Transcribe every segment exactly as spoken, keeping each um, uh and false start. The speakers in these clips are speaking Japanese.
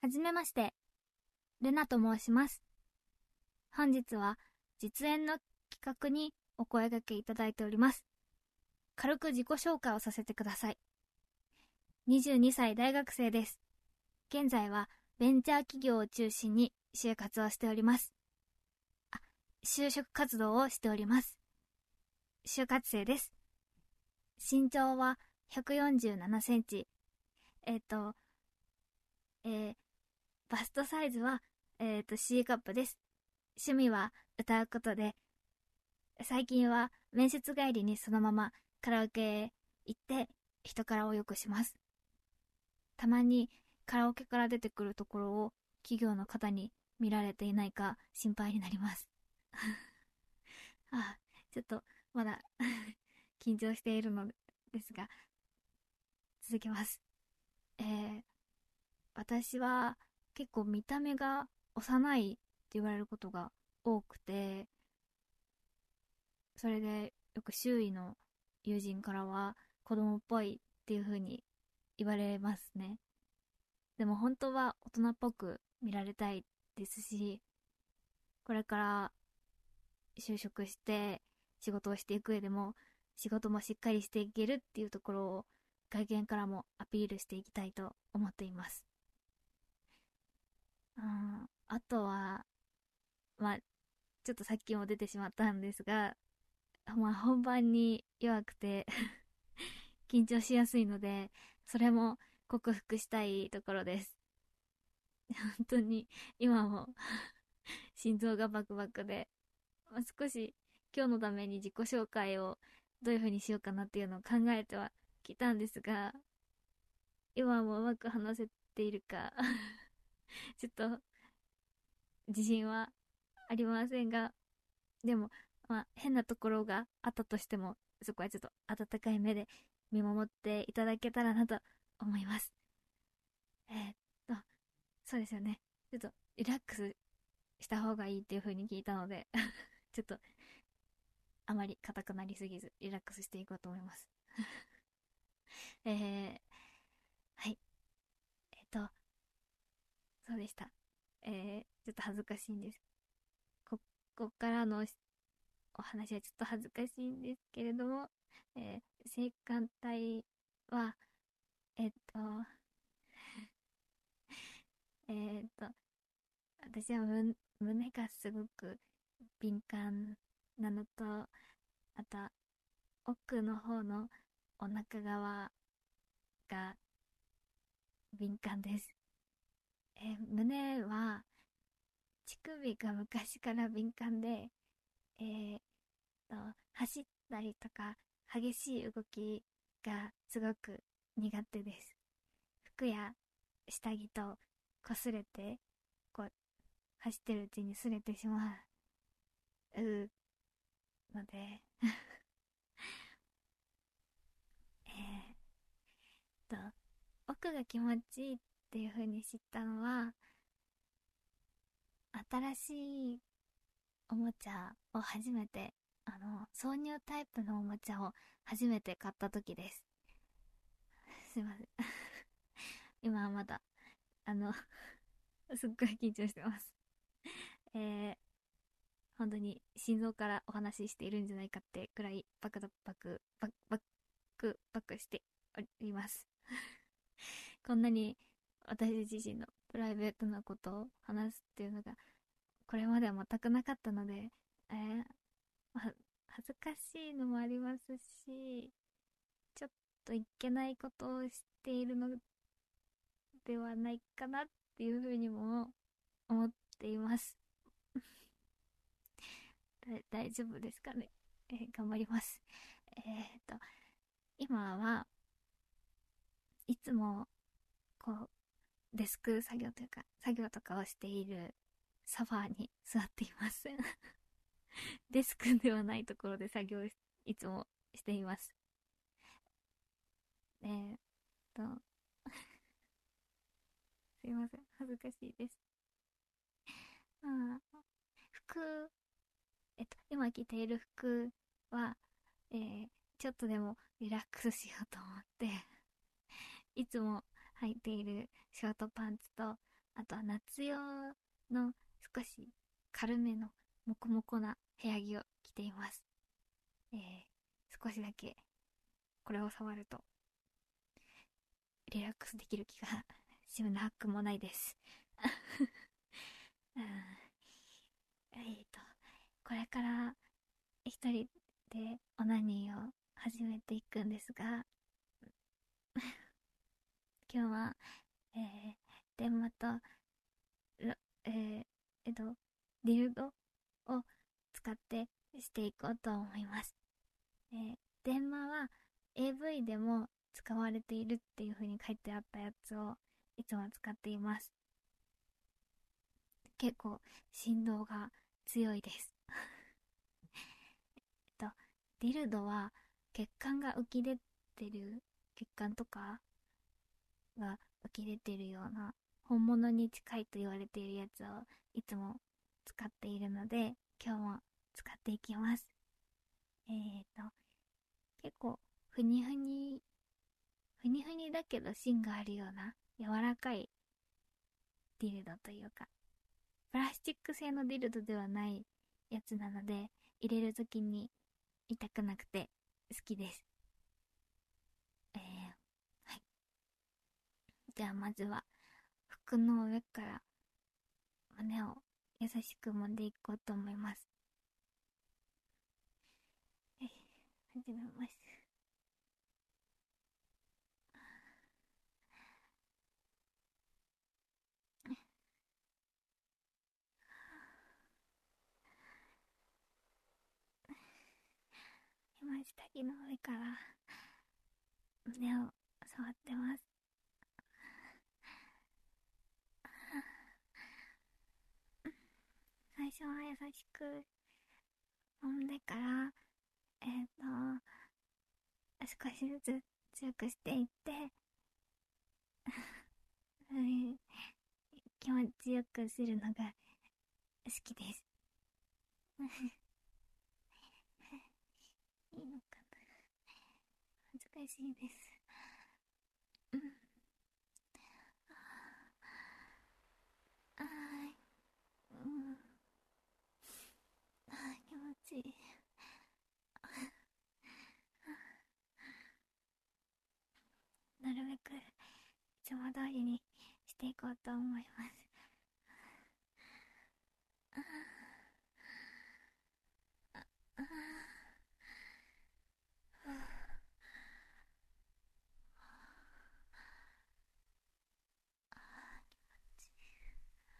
はじめまして、ルナと申します。本日は実演の企画にお声掛けいただいております。軽く自己紹介をさせてください。にじゅうにさい大学生です。現在はベンチャー企業を中心に就活をしております。あ、就職活動をしております。就活生です。身長はひゃくよんじゅうななセンチ。えっ、と、えー、バストサイズは、えっ、と C カップです。趣味は歌うことで、最近は面接帰りにそのままカラオケへ行って人からをよくします。たまにカラオケから出てくるところを企業の方に見られていないか心配になります。あ、ちょっとまだ緊張しているのですが、続きます。えー、私は結構見た目が幼いって言われることが多くて、それでよく周囲の友人からは子供っぽいっていう風に言われますね。でも本当は大人っぽく見られたいですし、これから就職して仕事をしていく上でも仕事もしっかりしていけるっていうところを外見からもアピールしていきたいと思っています。うん、あとは、まあ、ちょっとさっきも出てしまったんですが、まあ本番に弱くて緊張しやすいので、それも克服したいところです。本当に今も心臓がバクバクで、まあ、少し今日のために自己紹介をどういう風にしようかなっていうのを考えてはきたんですが、今もうまく話せているかちょっと自信はありませんが、でも、まあ、変なところがあったとしても、そこはちょっと温かい目で見守っていただけたらなと思います。えー、っと、そうですよね。ちょっとリラックスした方がいいっていう風に聞いたのでちょっとあまり硬くなりすぎずリラックスしていこうと思いますえー、はい。えっと、そうでした。えー、ちょっと恥ずかしいんです。こ、こっからのお話はちょっと恥ずかしいんですけれども、えー、青函隊は、えっと、えっと、私はむ胸がすごく敏感なのと、あと、奥の方のお腹側が敏感です。えー胸は乳首が昔から敏感で、えーと、走ったりとか激しい動きがすごく苦手です。服や下着と擦れて、こう、走ってるうちに擦れてしまうのでえーと、奥が気持ちいいっていう風に知ったのは、新しいおもちゃを初めて、あの、挿入タイプのおもちゃを初めて買った時です。すいません。今はまだ、あの、すっごい緊張してます。えー、本当に心臓からお話ししているんじゃないかってくらいバクバク、バクバクバクしております。こんなに私自身のプライベートなことを話すっていうのが、これまでは全くなかったので、えー、は恥ずかしいのもありますし、ちょっといけないことをしているのではないかなっていうふうにも思っています。大丈夫ですかね、えー頑張ります。えー、っと、今はいつもこうデスク作業というか作業とかをしているソファーに座っていますデスクではないところで作業をいつもしています。えー、っと、すいません。恥ずかしいです。あ服、えっと、今着ている服は、えー、ちょっとでもリラックスしようと思っていつも履いているショートパンツと、 あとは夏用の少し軽めのモコモコな部屋着を着ています。えー、少しだけこれを触るとリラックスできる気がしなくもないです。うん、えーと、これから一人でオナニーを始めていくんですが、今日は、えー、電話と、えー、えっと、ディルドを使ってしていこうと思います。えー、電話は エーブイ でも使われているっていう風に書いてあったやつをいつも使っています。結構振動が強いです。えっと、ディルドは血管が浮き出てる、血管とかが浮き出てるような本物に近いと言われているやつをいつも使っているので、今日も使っていきます。えーと、結構ふにふに、ふにふにだけど芯があるような柔らかいディルドというか、プラスチック製のディルドではないやつなので、入れるときに痛くなくて好きです。えー、はい。ではまずは服の上から胸を優しく揉んでいこうと思います。えー、始めます。今下着の上から胸を触ってます。最初は優しく揉んでから、えっ、ー、と、少しずつ強くしていって、うん、気持ちよくするのが好きです。いいのかな、難しいです。うん。あー、うん。あー、気持ちいい。なるべくいつも通りにしていこうと思います。あー、あー、ふう、あー、気持ちいい。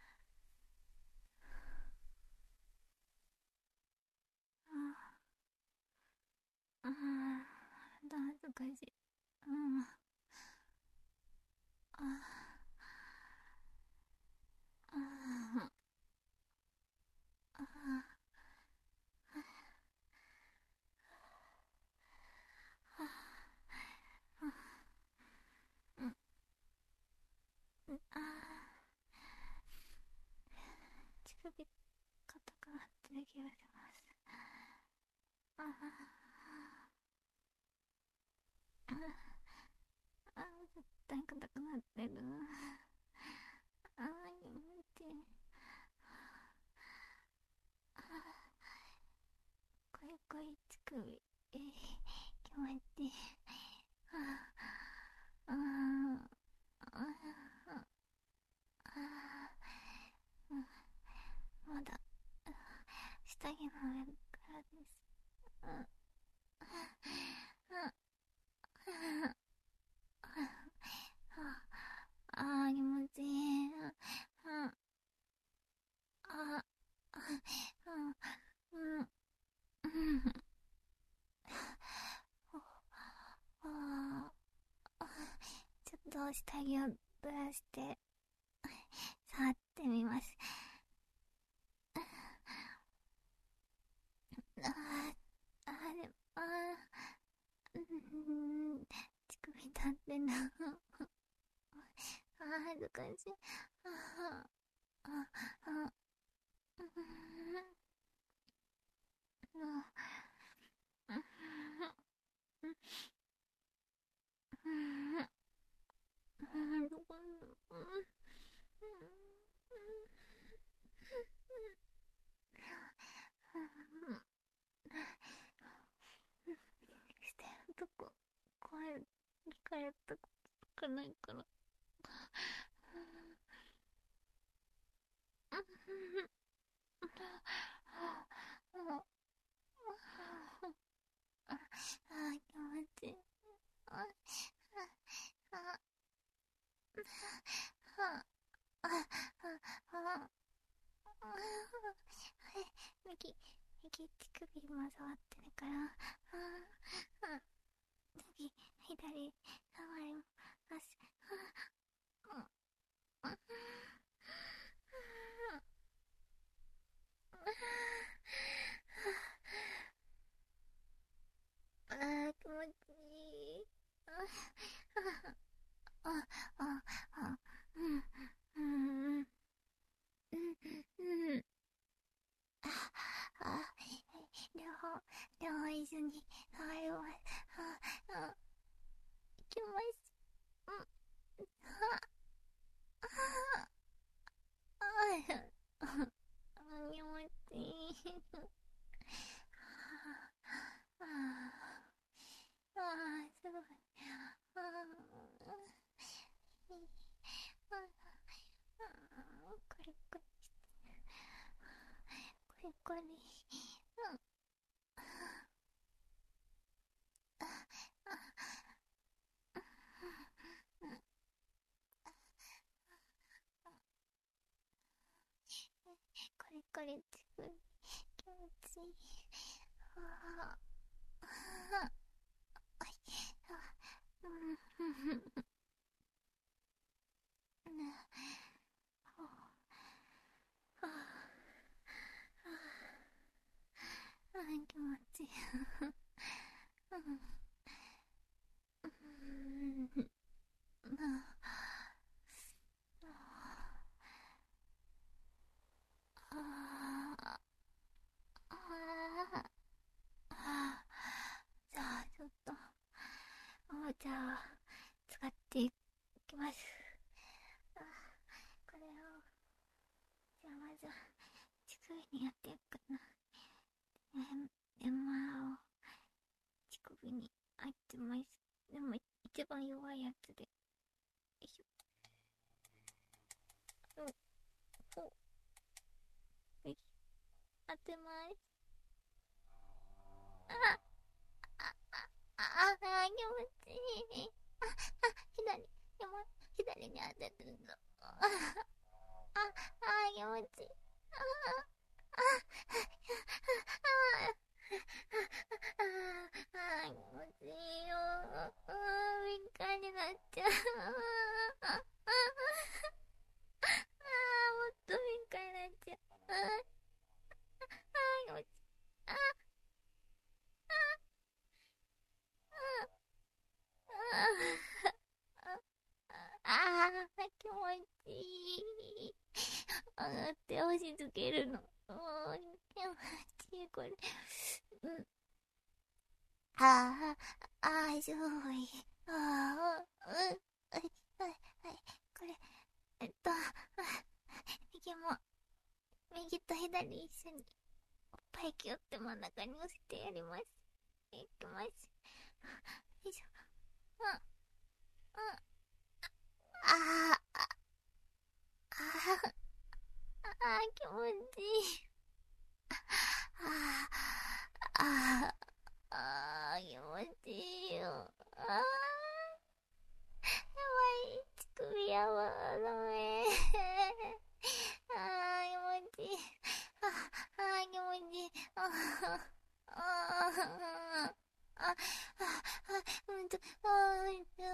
あー、あー、恥ずかしい。うん。あー、あー、あー、あー、うん、うん、あー、乳首硬くなってる気がします。あー、あー、絶対硬くなってる。あー、気持ちいい。あー、こいこい乳首、えー、気持ちいい。あー、あー、あー、あー、うん、まだ下着の上からです。うん、うん、うん、あー、気持ちいい。うん、あー、うん、うん、うん、あー、ちょっと下着をずらして触ってみます。あー、あー、でも、あー、うん、乳首立ってな。あー、恥ずかしい。あー、あ、あ、うん、うん、うん、うん、うん、どこに、うん、 かやったことないから。あー気持ちいい。ああああ右右乳首も触ってるから、あ右左触ります。あー気持ちいい。ああああうんうんうんうんああ両方両方一緒に触ります。ああいきます。うんああああ気持ちいい。あああすごい。ああこれこれこれこれうんこれこれ自分気持ちいい。あああいあうんうんああ気持ちいい。うんうんあああじゃあちょっとおもちゃを使っていきます。あこれをじゃあまず乳首にやっていくかな。エンマを乳首に入ってます。でも一番弱いやつで。よいしょ。うんほうよし当てます。あああああ気持ちいい。ああ左山左に当ててるぞ。あああ気持ちいい。ああああああ気持ちいいよ。ああ敏感になっちゃう。あああもっと敏感になっちゃう。ああ気持ちいい。あああ気持ちいい。上がって押し付けるの。もう気持ちいいこれ。うん。ああ、ああ、すごい。ああ、うん。はい、はい、はい。これ、えっと、右も、右と左一緒に、おっぱいキュって真ん中に押してやります。いきます。よいしょ。うん、うん。ああ、ああ、ああ、気持ちいい。ああ、ああ、ああ、気持ちいいよ。ああ、やばい。乳首やばダメ。ああ、気持ちいい。ああ、気持ちいい。ああ、ああ、ああ、うんと、ああ、いた、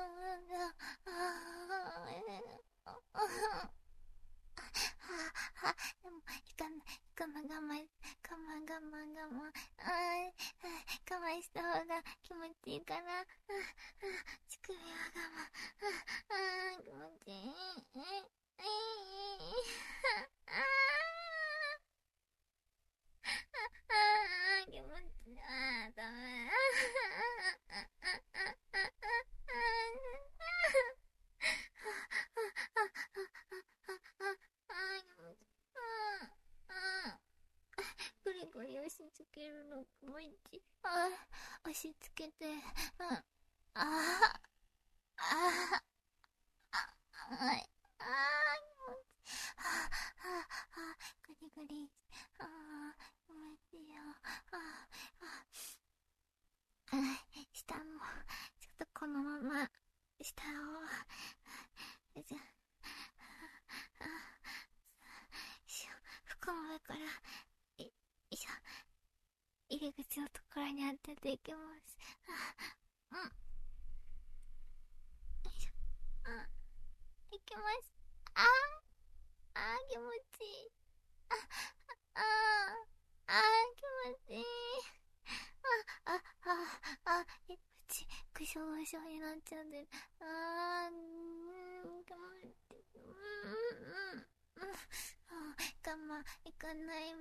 ああ、あでも、いかん、いかんな、我慢、我慢、我慢、我慢。ああ、我慢した方が気持ちいいかな。あ乳首は我慢。ああ、気持ちいい。えああ、気持ちいい。ああ、ダメ。ああ、ああ、ああ、グリグリ押し付けるの気持ちいい。ああ、押し付けて。うん。ああ。 じゃ、服の上から、い、よいしょ、入り口のところに当てていきます。うん。よいしょ。うん。いきます。あー、あー、気持ちいい。あ、あー、あー、気持ちいい。あ、あ、あ、あ、え、うち、ぐしょぐしょになっちゃって。あー、うーん、気持ちいい。うーん、うん、うん。我慢、いかない。うん、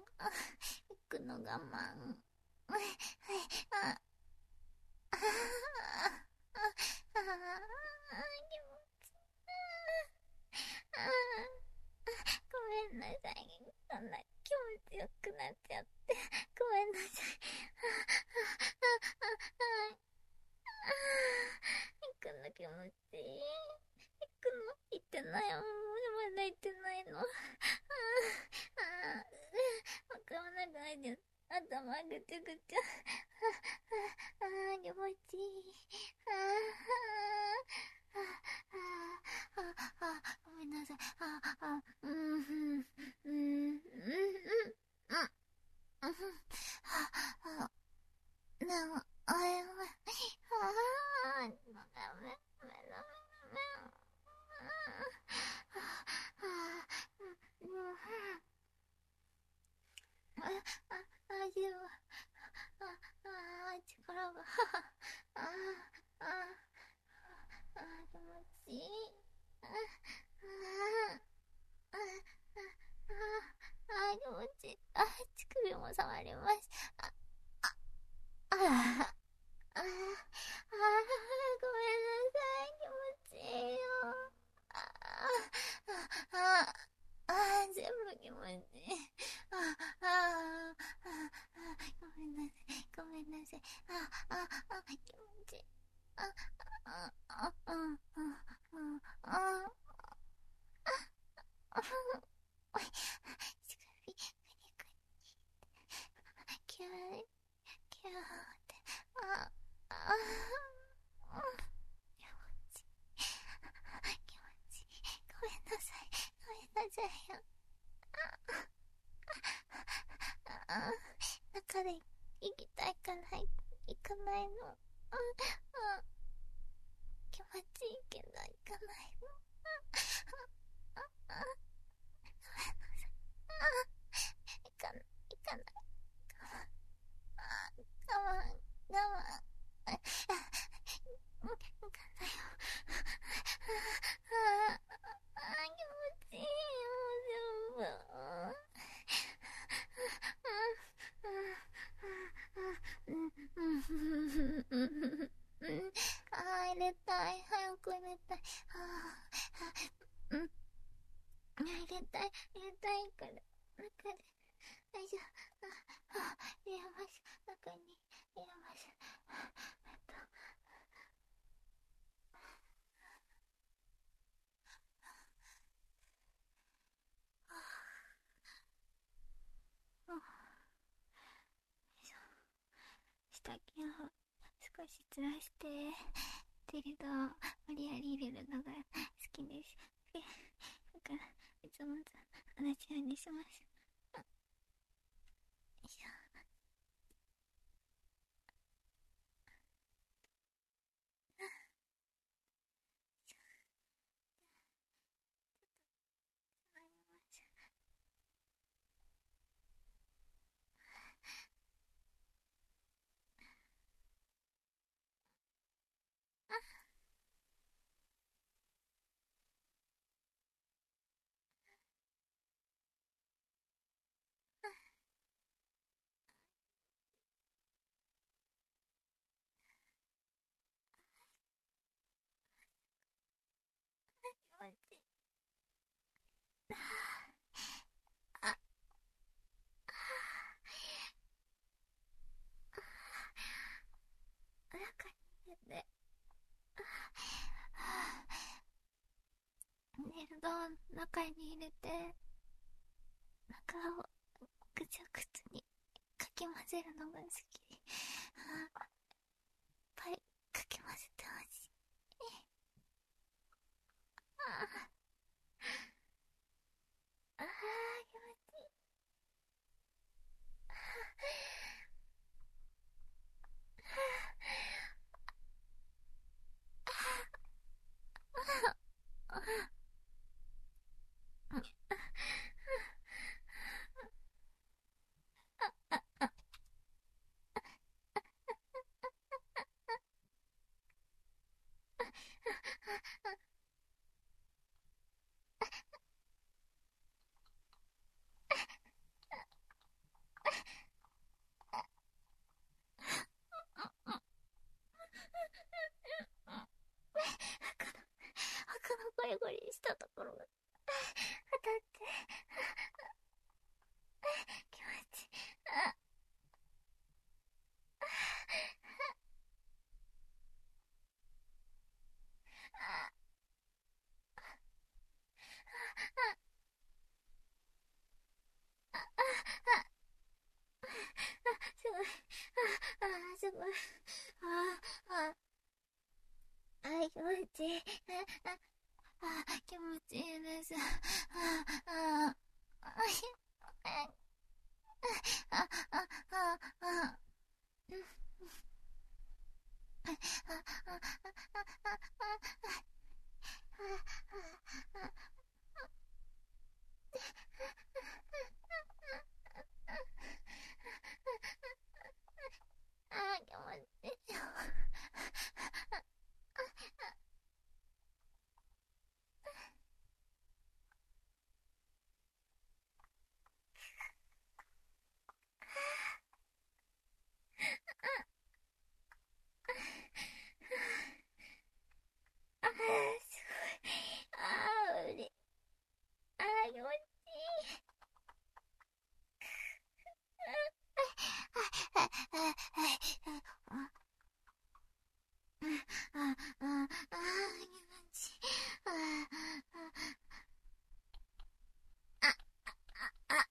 あ、行くの我慢。はい、はい、あ、あ、あ、あ、あ、あ、気持ちいい。あ、ごめんなさい。そんな気持ちよくなっちゃって。ごめんなさい。行くの気持ちいい。行くの行ってないよ。まだ行ってないの。ああ、わからないです。頭ぐちゃぐちゃ。ああ、気持ちいい。ああ、ああ、ああ、ごめんなさい。ああ、うん、うん、うん、うん、うん、うん、うん、ああ、なんか、あれ、ああ、ダメ、ダメ、ダメ、ダメ。あ、あ、あ、でも、あ、あ、力が、あ、あ、あ、気持ちいい。あ、あ、あ、あ、気持ちいい。あ、乳首も触ります。あ、あ、あ、あ、あ、ごめんなさい。気持ちいいよ。あ、あ、あ、あ、全部気持ちいい。あ、あ、あ、ごめんなさい。ごめんなさい。あ、あ、あ、気持ちいい。あ、あ、あ、あ、あ、あ、あ、あ、おい、乳首、キュー、キューって、あ、あ、うん、気持ちいい。気持ちいい。ごめんなさい。ごめんなさいよ。あ、中で行きたいから行かないの。あ、あ、気持ちいいけど行かないの。あ、あ、あ、行かない、行かない。あ、我慢、我慢。あ、あ、行かないよ。あ、あ、あ、気持ちいいよ、全部。ああ、入れたい。早く入れたい。ああ、うん。入れたい。入れたいから。中で。よいしょ。あ、あ、入れます。中に入れます。あと、あ、よいしょ。下着を少しずらして、ティルドを無理やり入れるのが好きです。だから、いつもと同じようにします。よいしょ。気持ちいい。あ、お腹に入れて、ネルドを中に入れて、中をぐちゃぐちゃにかき混ぜるのが好き。あ、いっぱいかき混ぜてほしい。 あー、気持ちいい。他のゴリゴリしたところが当たって気持ちいい。ああああすごい。ああすごい。ああああ気持ちいい。ああ気持ちいいです。ああああああああうんああああ気持ちいい。ああすごい。ああうれああ気持ちいい。ああああああ気持ちいい。ああああ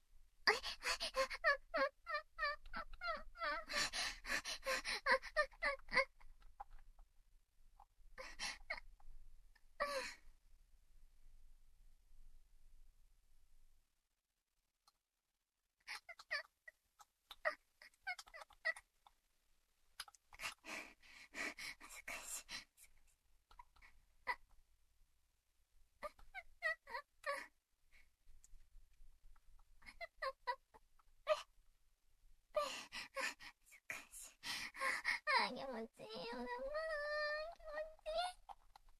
恥ずかしい。恥ずかしい。ああ気持ちいいよな。気持ちいい。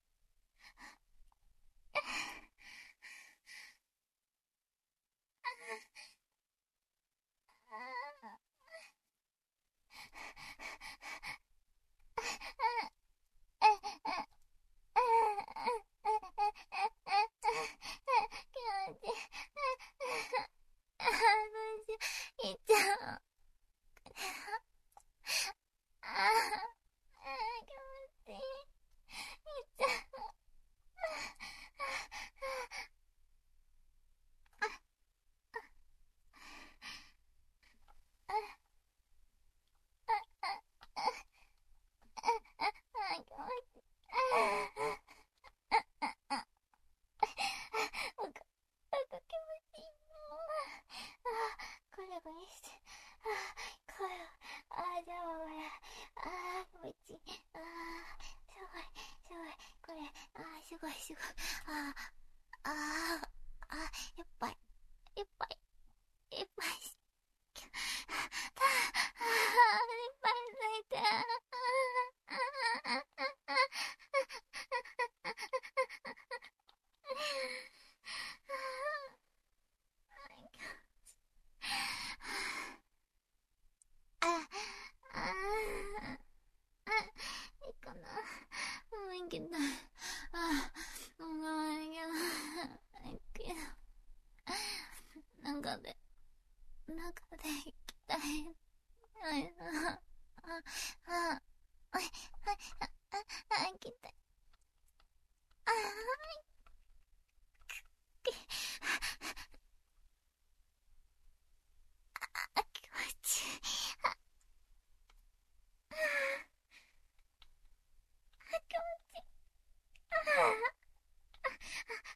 いっちゃう。ああ気持ちいい。いっちゃう。あ気持ちいい。なんかなんか気持ちいい。ああこれこれして。ああこれああじゃあこれああ気持ちいい。ああすごいすごいこれああすごいすごい。あああああいっぱいいっぱいいっぱいしああいっぱい泣いて。ああああああいいかな。もういけない。ああもういけないいけない。中で中で行きたい。はいあああはいはいあああ行きたい。あああ気持ちいい。ああ気持ちいい。ああ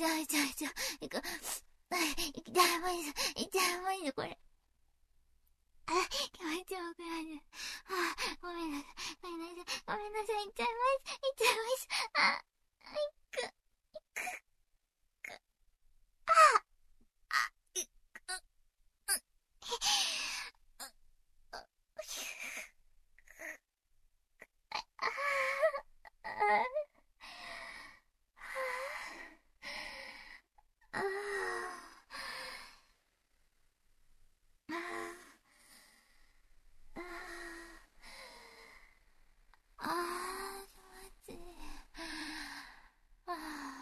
ちゃいちゃいちゃいく、いきたいまいぞ、いきたいまいぞ、これ。あ、気持ちよくないです。あ、ごめんなさい、ごめんなさい、ごめんなさい、いっちゃいます、いっちゃいます。あ、いく、いく、く、あ、あ、いく、う、う、う、あ、あ、あ、あ、あ、あ、気持ちいい。あ、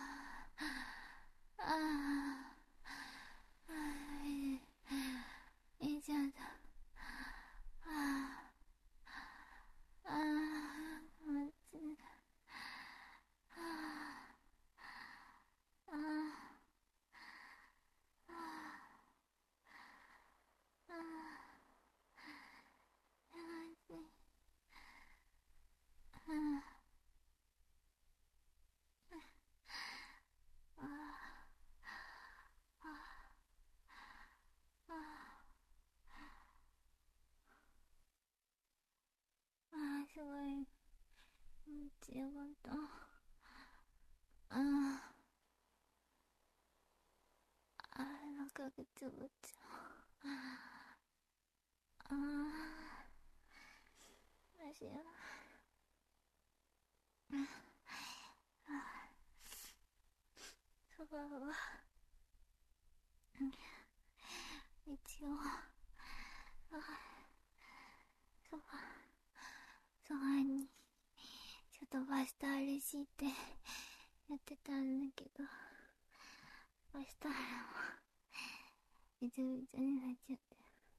あ、あ、いいじゃん。あ、あ、気持ちいい。あ、あ、あ、気持ちいい。あ、あ、あ、あ、すごい気持ちよかった。あ、あ、なんかぐつぐつ。あ、あ、マジや。そばは一応、あ、そば、そばにちょっとバスタオル敷いてやってたんだけど、バスタオルもぐちゃぐちゃになっちゃって、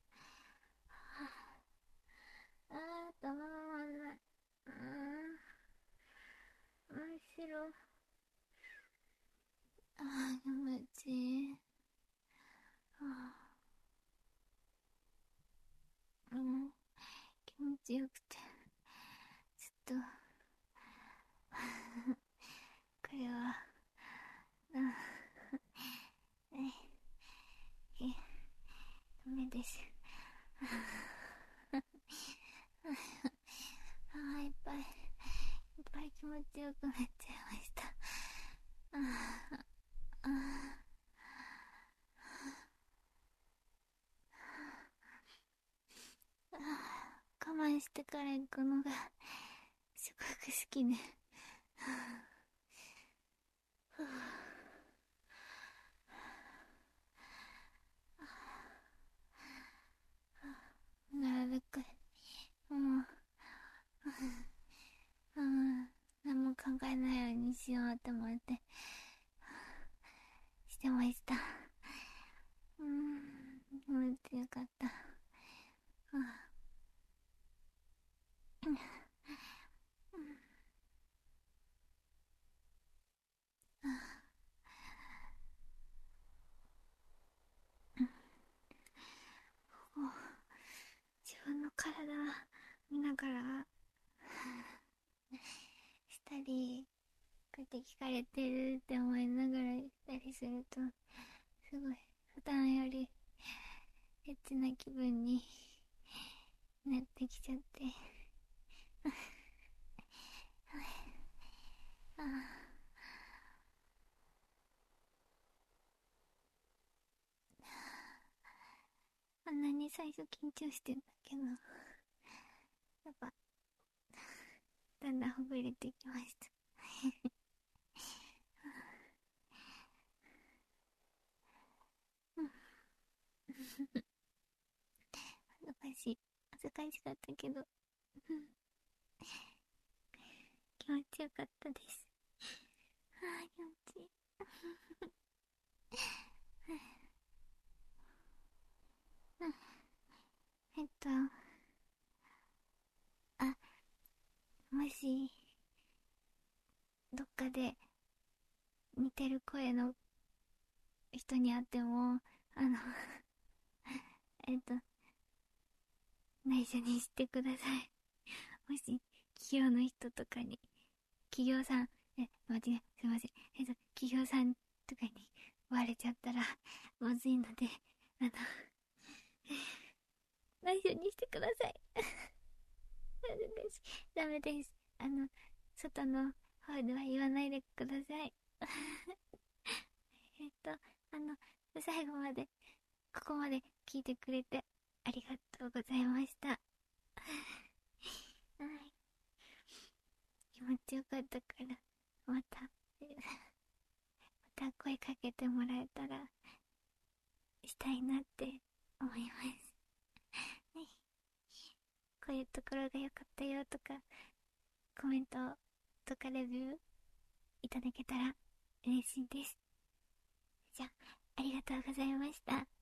あー、たまらない。うーん、面白い。あー、気持ちいい。あー、うん、気持ちよくて、ちょっとこれは、うん、え、え、ダメです。あー、いっぱいいっぱい気持ちよくなっちゃいました。あー、あー、あー、我慢してから行くのがすごく好きで、なるべくもう、うん、何も考えないようにしようと思ってしてました。うん、気持ちよかった。うん、うん、うん、自分の体見ながらしたり、こうやって聞かれてるって思いながらしたりすると、すごい普段よりエッチな気分になってきちゃって、ああんなに最初緊張してんだけど、やっぱだんだんほぐれてきました。うん、恥ずかしい恥ずかしかったけど、うん、気持ちよかったです。ああ、気持ちいい。うん、えっとあ、もしどっかで似てる声の人に会っても、あのえっと内緒にしてください。もし企業の人とかに、企業さん、え、間違え、すいません。えっと、企業さんとかにバレちゃったらまずいので、あの内緒にしてください。ダメです。あの外の方では言わないでください。えっとあの最後までここまで聞いてくれてありがとうございました。はい、気持ちよかったからまたまた声かけてもらえたらしたいなって思います。はい、こういうところが良かったよとかコメントとかレビューいただけたら嬉しいです。じゃあ、ありがとうございました。